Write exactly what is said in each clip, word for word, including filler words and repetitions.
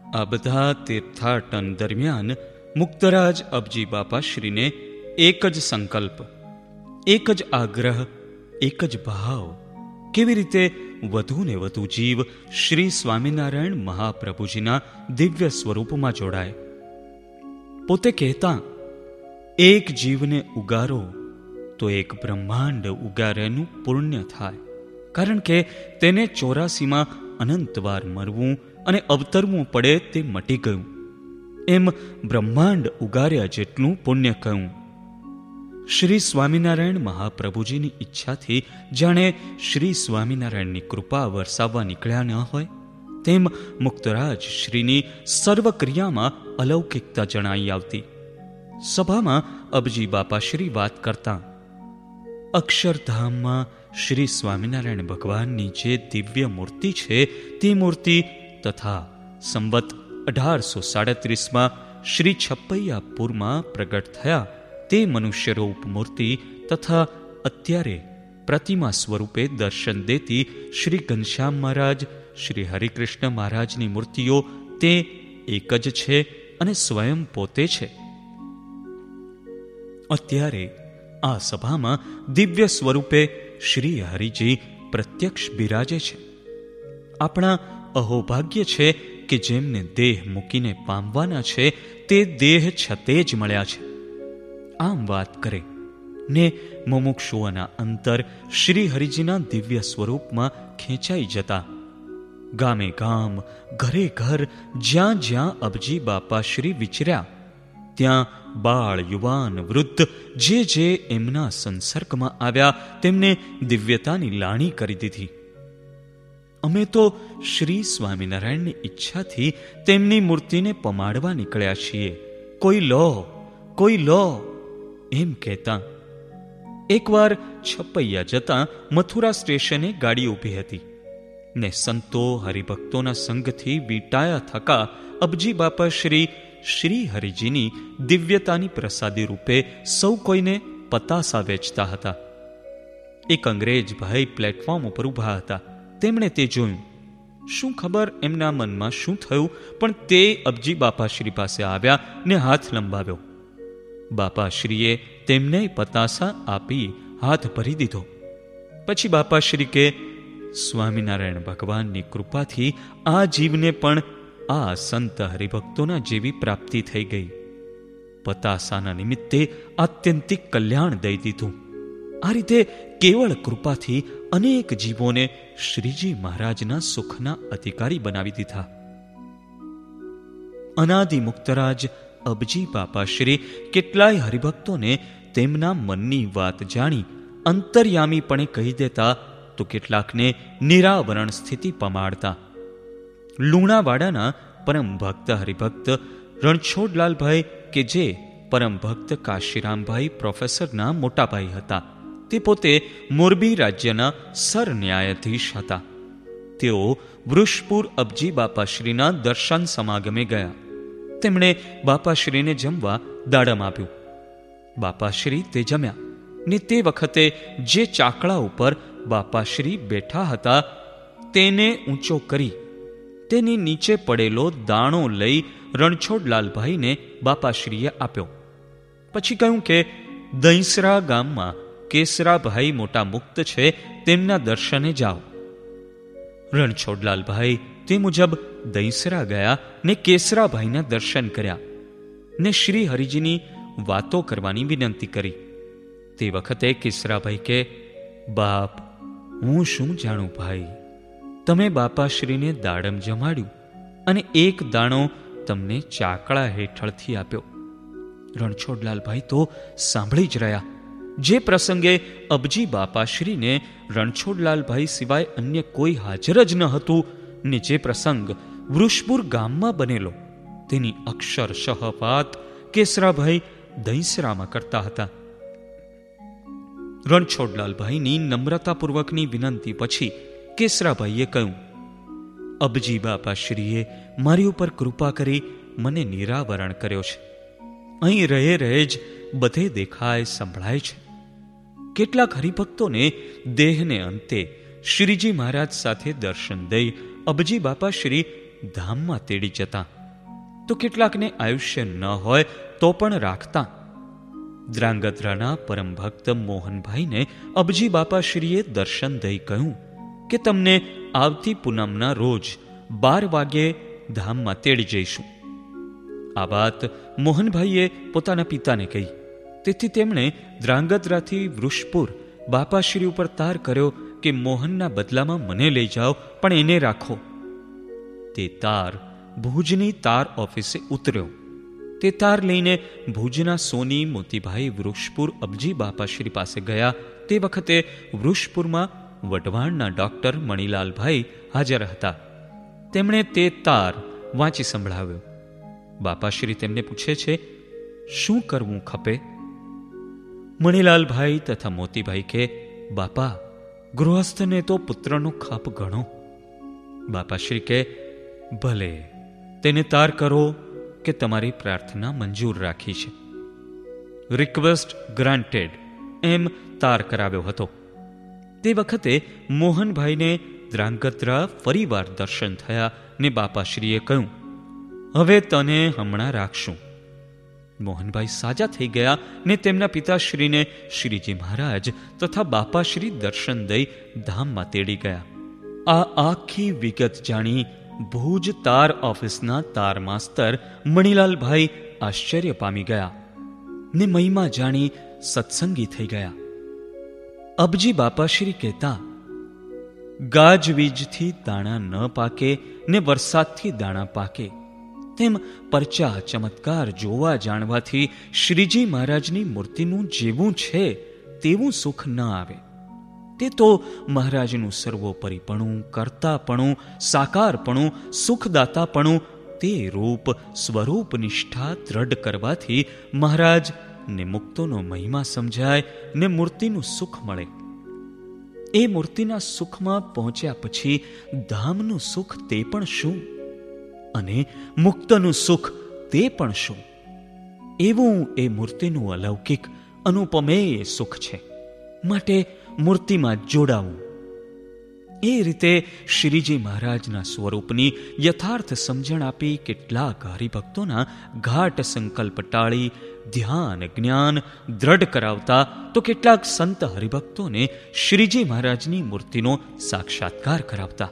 આ બધા તીર્થાટન દરમિયાન મુક્તરાજ અબજી બાપાશ્રીને એક જ સંકલ્પ, એક જ આગ્રહ, એક જ ભાવ, કેવી રીતે વધુ ને વધુ જીવ શ્રી સ્વામિનારાયણ મહાપ્રભુજીના દિવ્ય સ્વરૂપમાં જોડાય. પોતે કહેતા, એક જીવને ઉગારો તો એક બ્રહ્માંડ ઉગારેનું પુણ્ય થાય, કારણ કે તેને ચોરાસીમાં અનંતવાર મરવું અને અવતરવું પડે તે મટી ગયું. એમ બ્રહ્માંડ ઉગાર્યા જેટલું પુણ્ય કહ્યું. શ્રી સ્વામિનારાયણ મહાપ્રભુજીની ઈચ્છાથી જાણે શ્રી સ્વામિનારાયણની કૃપા વરસાવવા નીકળ્યા ન હોય તેમ મુક્તરાજ શ્રીની સર્વક્રિયામાં અલૌકિકતા જણાઈ આવતી. સભામાં અબજી બાપાશ્રી વાત કરતા, અક્ષરધામમાં શ્રી સ્વામિનારાયણ ભગવાનની જે દિવ્ય મૂર્તિ છે તે મૂર્તિ તથા સંવત અઢારસો સાડત્રીસમાં શ્રી છપૈયાપુરમાં પ્રગટ થયા તે મનુષ્યરૂપ મૂર્તિ તથા અત્યારે પ્રતિમા સ્વરૂપે દર્શન દેતી શ્રી ઘનશ્યામ મહારાજ, શ્રી હરિકૃષ્ણ મહારાજની મૂર્તિઓ તે એક જ છે અને સ્વયં પોતે છે. અત્યારે આ સભામાં દિવ્ય સ્વરૂપે શ્રી હરિજી પ્રત્યક્ષ બિરાજે છે. આપણા અહોભાગ્ય છે કે જેમને દેહ મૂકીને પામવાના છે તે દેહ છતે જ મળ્યા છે. આમ વાત કરે ને મુમુક્ષુઓના અંતર શ્રી હરિજીના દિવ્ય સ્વરૂપમાં ખેંચાઈ જતા. ગામે ગામ, ઘરે ઘર, જ્યાં જ્યાં અબજી બાપા શ્રી વિચર્યા ત્યાં બાળ, યુવાન, વૃદ્ધ જે જે એમના સંસર્ગમાં આવ્યા તેમને દિવ્યતાની લાણી કરી દીધી. અમે તો શ્રી સ્વામિનારાયણની ઈચ્છાથી તેમની મૂર્તિને પમાડવા નીકળ્યા છીએ. કોઈ લો, કોઈ લો એમ કહેતા. એકવાર છપૈયા જતા મથુરા સ્ટેશને ગાડી ઊભી હતી ને સંતો હરિભક્તોના સંગથી વીંટાયા થકા અબજી બાપા શ્રી શ્રી હરિજીની દિવ્યતાની પ્રસાદી રૂપે સૌ કોઈને પતાસા વેચતા હતા. એક અંગ્રેજ ભાઈ પ્લેટફોર્મ ઉપર ઊભા હતા. તેમણે તે જોયું. શું ખબર એમના મનમાં શું થયું, પણ તે અબજી બાપાશ્રી પાસે આવ્યા ને હાથ લંબાવ્યો. બાપાશ્રીએ તેમને પતાસા આપી હાથ ભરી દીધો. પછી બાપાશ્રી કે, સ્વામિનારાયણ ભગવાનની કૃપાથી આ જીવને પણ આ સંત હરિભક્તોના જેવી પ્રાપ્તિ થઈ ગઈ. પતાસાના નિમિત્તે આત્યંતિક કલ્યાણ દઈ દીધું. આ રીતે કેવળ કૃપાથી અનેક જીવોને શ્રીજી મહારાજના સુખના અધિકારી બનાવી દીધા. અનાદિ મુક્તરાજ અબજી બાપાશ્રી કેટલાય હરિભક્તોને તેમના મનની વાત જાણી અંતર્યામીપણે કહી દેતા તો કેટલાકને નિરાવરણ સ્થિતિ પમાડતા. લુણાવાડાના પરમ ભક્ત હરિભક્ત રણછોડલાલભાઈ કે જે પરમ ભક્ત કાશીરામભાઈ પ્રોફેસરના મોટાભાઈ હતા, તે પોતે મોરબી રાજ્યના સરન્યાયાધીશ હતા. તેઓ વૃષપુર અબજી બાપાશ્રીના દર્શન સમાગમે ગયા. તેમણે બાપાશ્રીને જમવા દાડમ આપ્યું. બાપાશ્રી તે જમ્યા ને તે વખતે જે ચાકડા ઉપર બાપાશ્રી બેઠા હતા તેને ઊંચો કરી તેની નીચે પડેલો દાણો લઈ રણછોડલાલભાઈને બાપાશ્રીએ આપ્યો. પછી કહ્યું કે દહીંસરા ગામમાં કેસરાભાઈ મોટા મુક્ત છે, તેમના દર્શને જાઓ. રણછોડલાલભાઈ તે મુજબ દહીંસરા ગયા ને કેસરાભાઈના દર્શન કર્યા ને શ્રી હરિજીની વાતો કરવાની વિનંતી કરી. તે વખતે કેસરાભાઈ કે, બાપ, હું શું જાણું ભાઈ, તમે બાપાશ્રીને દાડમ જમાડ્યું અને એક દાણો તમને ચાકડા હેઠળથી આપ્યો. રણછોડલાલભાઈ તો સાંભળી જ રહ્યા. જે પ્રસંગે અબજી બાપાશ્રીને રણછોડલાલભાઈ સિવાય અન્ય કોઈ હાજર જ ન હતું ને જે પ્રસંગ વૃષપુર ગામમાં બનેલો તેની અક્ષરશઃ વાત કેસરાભાઈ દહીંસરામાં કરતા હતા. રણછોડલાલભાઈની નમ્રતાપૂર્વકની વિનંતી પછી કેસરાભાઈએ કહ્યું, અબજી બાપાશ્રીએ મારી ઉપર કૃપા કરી મને નિરાવરણ કર્યો છે. અહીં રહે રહે જ બધે દેખાય સંભળાય છે. કેટલાક હરિભક્તોને દેહને અંતે શ્રીજી મહારાજ સાથે દર્શન દઈ અબજી બાપાશ્રી ધામમાં તેડી જતા. તો કેટલાકને આયુષ્ય ન હોય તો પણ રાખતા. ધ્રાંગધ્રાના પરમ ભક્ત મોહનભાઈને અબજી બાપાશ્રીએ દર્શન દઈ કહ્યું કે તમને આવતી પૂનમના રોજ બાર વાગ્યે ધામમાં તેડી જઈશું. આ વાત મોહનભાઈએ પોતાના પિતાને કહી. તેથી તેમણે ધ્રાંગધ્રાથી વૃષપુર બાપાશ્રી ઉપર તાર કર્યો કે મોહનના બદલામાં મને લઈ જાઓ, પણ એને રાખો. તે તાર ભુજની તાર ઓફિસે ઉતર્યો. તે તાર લઈને ભુજના સોની મોતીભાઈ વૃષપુર અબજી બાપાશ્રી પાસે ગયા. તે વખતે વૃષપુરમાં વઢવાણના ડોક્ટર મણિલાલભાઈ હાજર હતા. તેમણે તે તાર વાંચી સંભળાવ્યો. બાપાશ્રી તેમને પૂછે છે, શું કરવું ખપે? મણિલાલભાઈ તથા મોતીભાઈ કે, બાપા, ગૃહસ્થને તો પુત્રનો ખાપ ગણો. બાપાશ્રી કે, ભલે, તેને તાર કરો કે તમારી પ્રાર્થના મંજૂર રાખી છે. રિક્વેસ્ટ ગ્રાન્ટેડ એમ તાર કરાવ્યો હતો. તે વખતે મોહનભાઈને ધ્રાંગધ્રા ફરીવાર દર્શન થયા ને બાપાશ્રીએ કહ્યું, હવે તને હમણાં રાખશું. મોહનભાઈ સાજા થઈ ગયા ને તેમના પિતાશ્રીને શ્રીજી મહારાજ તથા બાપાશ્રી દર્શન દઈ ધામમાં તેડી ગયા. આ આખી વિગત જાણી ભુજ તાર ઓફિસના તાર માસ્તર મણિલાલભાઈ આશ્ચર્ય પામી ગયા ને મહિમા જાણી સત્સંગી થઈ ગયા. અબજી બાપાશ્રી કહેતા, ગાજવીજથી દાણા ન પાકે ને વરસાદથી દાણા પાકે, તેમ પરચા ચમત્કાર જોવા જાણવાથી શ્રીજી મહારાજની મૂર્તિનું જેવું છે તેવું સુખ ન આવે. તે તો મહારાજનું સર્વોપરીપણું, કરતાપણું, સાકારપણું, સુખદાતાપણું, તે રૂપ સ્વરૂપ નિષ્ઠા દ્રઢ કરવાથી મહારાજ ને મુક્તોનો મહિમા સમજાય ને મૂર્તિનું સુખ મળે. એ મૂર્તિના સુખમાં પહોંચ્યા પછી ધામનું સુખ તે પણ શું, અને મુક્તનું સુખ તે પણ શું. એવું એ મૂર્તિનું અલૌકિક અનુપમેય સુખ છે. માટે મૂર્તિમાં જોડાવું. એ રીતે શ્રીજી મહારાજના સ્વરૂપની યથાર્થ સમજણ આપી કેટલાક હરિભક્તોના ઘાટ સંકલ્પ ટાળી ધ્યાન જ્ઞાન દ્રઢ કરાવતા તો કેટલાક સંત હરિભક્તોને શ્રીજી મહારાજની મૂર્તિનો સાક્ષાત્કાર કરાવતા.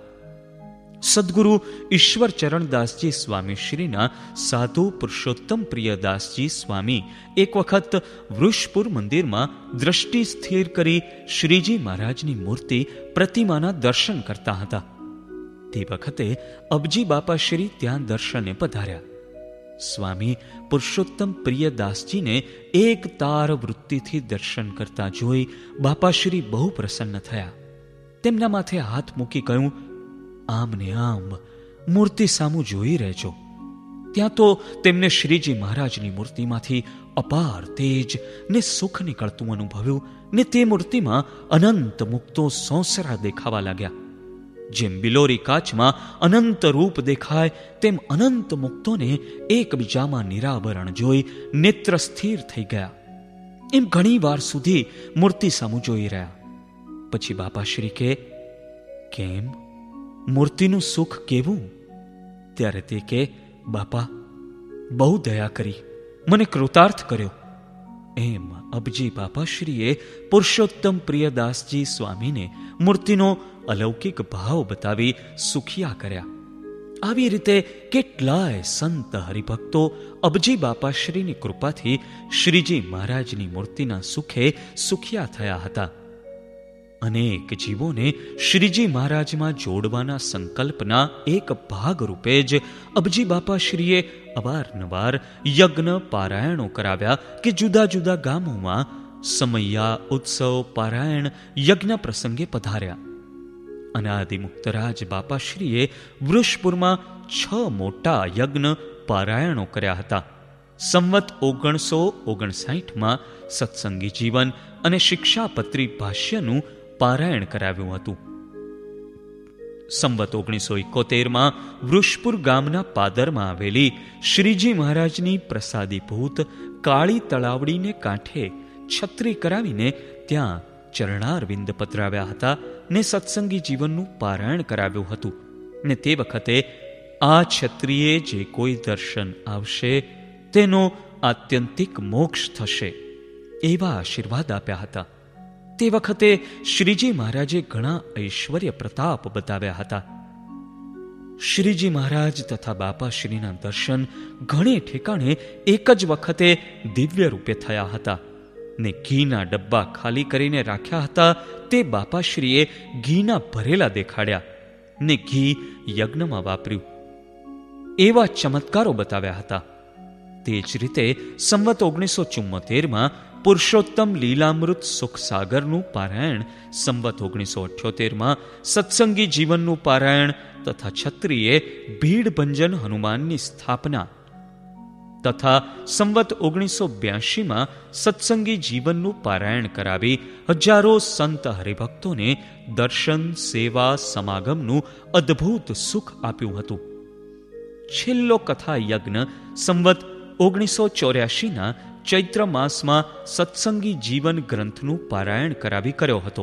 સદગુરુ ઈશ્વર ચરણદાસજી સ્વામી શ્રીના સાધુ પુરુષોત્તમ પ્રિયદાસજી સ્વામી એક વખત વૃષપુર મંદિરમાં દ્રષ્ટિ સ્થિર કરી શ્રીજી મહારાજની મૂર્તિ પ્રતિમાના દર્શન કરતા હતા. તે વખતે અબજી બાપાશ્રી ત્યાં દર્શને પધાર્યા. સ્વામી પુરુષોત્તમ પ્રિયદાસજીને એક તાર વૃત્તિથી દર્શન કરતા જોઈ બાપાશ્રી બહુ પ્રસન્ન થયા. તેમના માથે હાથ મૂકી કહ્યું, આમ ને આમ મૂર્તિ સામું જોઈ રહેજો. ત્યાં તો તેમને શ્રીજી મહારાજની મૂર્તિમાંથી અપાર તેજ ને સુખ નીકળતું અનુભવ્યું ને તે મૂર્તિમાં અનંત મુક્તો સોંસરા દેખાવા લાગ્યા. જેમ બિલોરી કાચમાં અનંત રૂપ દેખાય તેમ અનંત મુક્તોને એકબીજામાં નિરાવરણ જોઈ નેત્ર સ્થિર થઈ ગયા. એમ ઘણી વાર સુધી મૂર્તિ સામું જોઈ રહ્યા. પછી બાપાશ્રી કે, કેમ, મૂર્તિનું સુખ કેવું? ત્યારે તે કે, બાપા, બહુ દયા કરી, મને કૃતાર્થ કર્યો. એમ અબજી બાપાશ્રીએ પુરુષોત્તમ પ્રિયદાસજી સ્વામીને મૂર્તિનો અલૌકિક ભાવ બતાવી સુખિયા કર્યા. આવી રીતે કેટલાય સંત હરિભક્તો અબજી બાપાશ્રીની કૃપાથી શ્રીજી મહારાજની મૂર્તિના સુખે સુખિયા થયા હતા. અનેક જીવોને શ્રીજી મહારાજમાં જોડવાના સંકલ્પના એક ભાગ રૂપે જ અબજી બાપાશ્રીએ અવારનવાર યજ્ઞ પારાયણો કરાવ્યા કે જુદા જુદા ગામોમાં સમૈયા ઉત્સવ પારાયણ યજ્ઞ પ્રસંગે પધાર્યા. અનાદિમુક્તરાજ બાપાશ્રીએ વૃષપુરમાં છ મોટા યજ્ઞ પારાયણો કર્યા હતા. સંવત ઓગણીસો ઓગણસાઠમાં સત્સંગી જીવન અને શિક્ષાપત્રી ભાષ્યનું પારાયણ કરાવ્યું હતું. સંવત ઓગણીસો એકોતેરમાં વૃષપુર ગામના પાદરમાં આવેલી શ્રીજી મહારાજની પ્રસાદીભૂત કાળી તળાવડીને કાંઠે છત્રી કરાવીને ત્યાં ચરણારવિંદ પધરાવ્યા હતા ને સત્સંગી જીવનનું પારાયણ કરાવ્યું હતું. ને તે વખતે આ ક્ષત્રિયે જે કોઈ દર્શન આવશે તેનો આત્યંતિક મોક્ષ થશે એવા આશીર્વાદ આપ્યા હતા. તે વખતે શ્રીજી મહારાજે ઘણા ઐશ્વર્ય પ્રતાપ બતાવ્યા હતા. શ્રીજી મહારાજ તથા બાપાશ્રીના દર્શન ઘણે ઠેકાણે એક જ વખતે દિવ્ય રૂપે થયા હતા ને ઘીના ડબ્બા ખાલી કરીને રાખ્યા હતા તે બાપાશ્રીએ ઘીના ભરેલા દેખાડ્યા ને ઘી યજ્ઞમાં વાપર્યું એવા ચમત્કારો બતાવ્યા હતા. તે જ રીતે સંવત ઓગણીસો ચુમ્મોતેરમાં પુરુષોત્તમ લીલામૃત સુખ સાગરનું પારાયણ, સંવત ઓગણીસો અઠ્યોતેરમાં સત્સંગી જીવનનું પારાયણ તથા છત્રીએ ભીડ ભંજન હનુમાનની સ્થાપના તથા સંવત ઓગણીસો બ્યાસીમાં સત્સંગી જીવનનું પારાયણ કરાવી હજારો સંત હરિભક્તોને દર્શન, સેવા, સમાગમનું અદ્ભુત સુખ આપ્યું હતું. છેલ્લો કથા યજ્ઞ સંવત ઓગણીસો ચોર્યાસીના ચૈત્ર માસમાં સત્સંગી જીવન ગ્રંથનું પારાયણ કરાવી કર્યો હતો.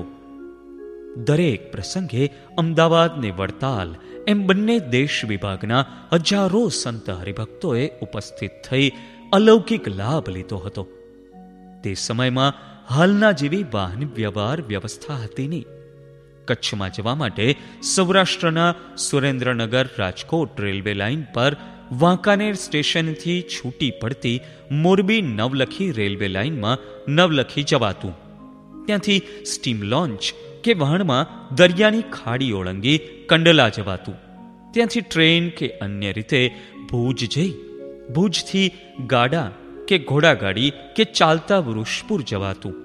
દરેક પ્રસંગે અમદાવાદ ને વડતાલ એમ બંને દેશ વિભાગના હજારો સંત હરિભક્તોએ ઉપસ્થિત થઈ અલૌકિક લાભ લીધો હતો. તે સમયમાં હાલના જેવી વાહન વ્યવહાર વ્યવસ્થા હતી નહીં. કચ્છમાં જવા માટે સૌરાષ્ટ્રના સુરેન્દ્રનગર રાજકોટ રેલવે લાઇન પર વાંકાનેર સ્ટેશનથી છૂટી પડતી મોરબી નવલખી રેલવે લાઇનમાં નવલખી જવાતું. ત્યાંથી સ્ટીમ લોન્ચ કે વહાણમાં દરિયાની ખાડી ઓળંગી કંડલા જવાતું. ત્યાંથી ટ્રેન કે અન્ય રીતે ભુજ જઈ ભુજથી ગાડા કે ઘોડાગાડી કે ચાલતા વૃષપુર જવાતું.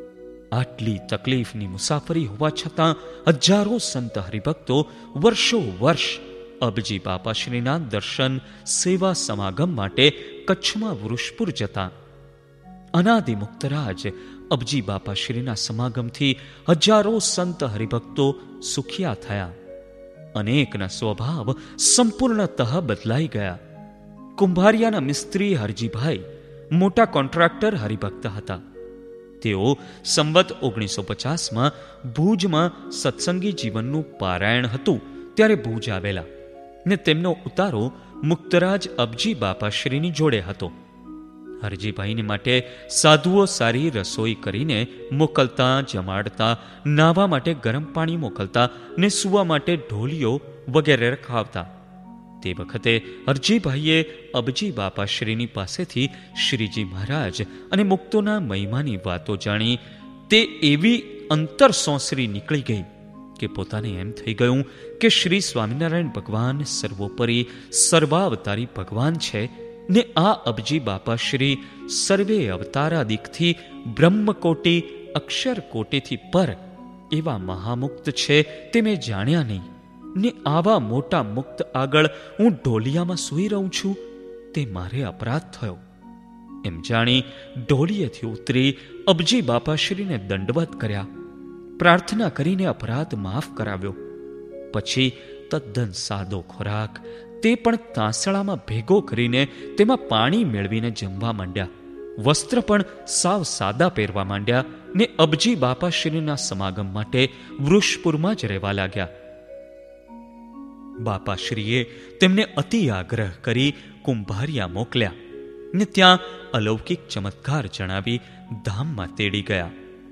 આટલી તકલીફની મુસાફરી હોવા છતાં હજારો સંત હરિભક્તો વર્ષો વર્ષ અબજી બાપાશ્રીના દર્શન, સેવા, સમાગમ માટે કચ્છમાં વૃષપુર જતા. અનાદિ મુક્તરાજ અબજી બાપાશ્રીના સમાગમથી હજારો સંત હરિભક્તો સુખિયા થયા. અનેકના સ્વભાવ સંપૂર્ણતઃ બદલાઈ ગયા. કુંભારિયાના મિસ્ત્રી હરજીભાઈ મોટા કોન્ટ્રાક્ટર હરિભક્ત હતા. તેઓ સંવત ઓગણીસો પચાસમાં ભુજમાં સત્સંગી જીવનનું પારાયણ હતું ત્યારે ભુજ આવેલા ને તેમનો ઉતારો મુક્તરાજ અબજી બાપાશ્રીની જોડે હતો. હરજીભાઈને માટે સાધુઓ સારી રસોઈ કરીને મોકલતા, જમાડતા, નાહવા માટે ગરમ પાણી મોકલતા ને સૂવા માટે ઢોલિયો વગેરે રખાવતા. તે વખતે હરજીભાઈએ અબજી બાપાશ્રીની પાસેથી શ્રીજી મહારાજ અને મુક્તોના મહિમાની વાતો જાણી તે એવી અંતર સોંસરી નીકળી ગઈ કે પોતાને એમ થઈ ગયું કે શ્રી સ્વામિનારાયણ ભગવાન સર્વોપરી સર્વાવતારી ભગવાન છે ને આ અબજી બાપાશ્રી સર્વે અવતારાદિકથી બ્રહ્મકોટી અક્ષર કોટીથી પર એવા મહામુક્ત છે તે મેં જાણ્યા નહીં ને આવા મોટા મુક્ત આગળ હું ઢોલિયામાં સૂઈ રહું છું તે મારે અપરાધ થયો. એમ જાણી ઢોલિયેથી ઉતરી અબજી બાપાશ્રીને દંડવત કર્યા. પ્રાર્થના કરીને અપરાધ માફ કરાવ્યો. પછી તદ્દન સાદો ખોરાક તે પણ તાંસળામાં ભેગો કરીને તેમાં પાણી મેળવીને જમવા માંડ્યા. વસ્ત્ર પણ સાવ સાદા પહેરવા માંડ્યા ને અબજી બાપાશ્રીના સમાગમ માટે વૃષપુરમાં જ રહેવા લાગ્યા. બાપાશ્રીએ તેમને અતિ આગ્રહ કરી કુંભારિયા મોકલ્યા ને ત્યાં અલૌકિક ચમત્કાર જણાવી ધામમાં તેડી ગયા.